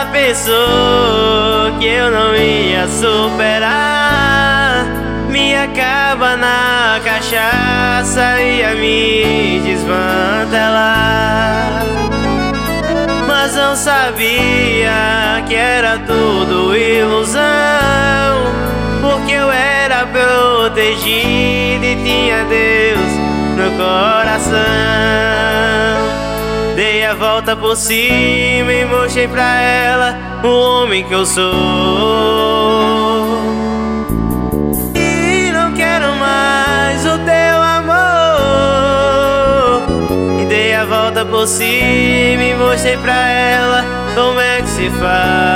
pensou que eu não ia superar, me acaba na cachaça, ia me desmantelar. Mas não sabia que era tudo ilusão, porque eu era protegido e tinha Deus no coração. Dei a volta por cima e mostrei pra ela o homem que eu sou. E não quero mais o teu amor. E dei a volta por cima e mostrei pra ela como é que se faz.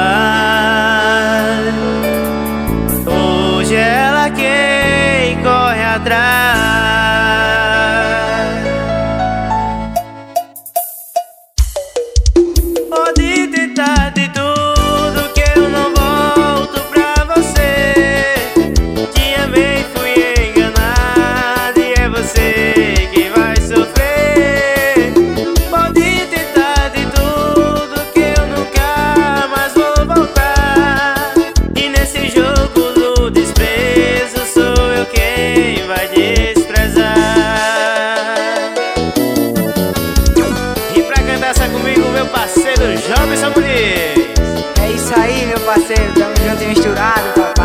Hoje ela quem corre atrás. Pode tentar de tudo que eu não volto pra você. Te amei, fui enganado e é você que vai sofrer. Pode tentar de tudo que eu nunca mais vou voltar. E nesse jogo do desprezo sou eu quem vai desprezar. E pra cantar essa comigo, meu parceiro Jobson Muniz. É isso aí, meu parceiro, tamo junto e misturado, papai.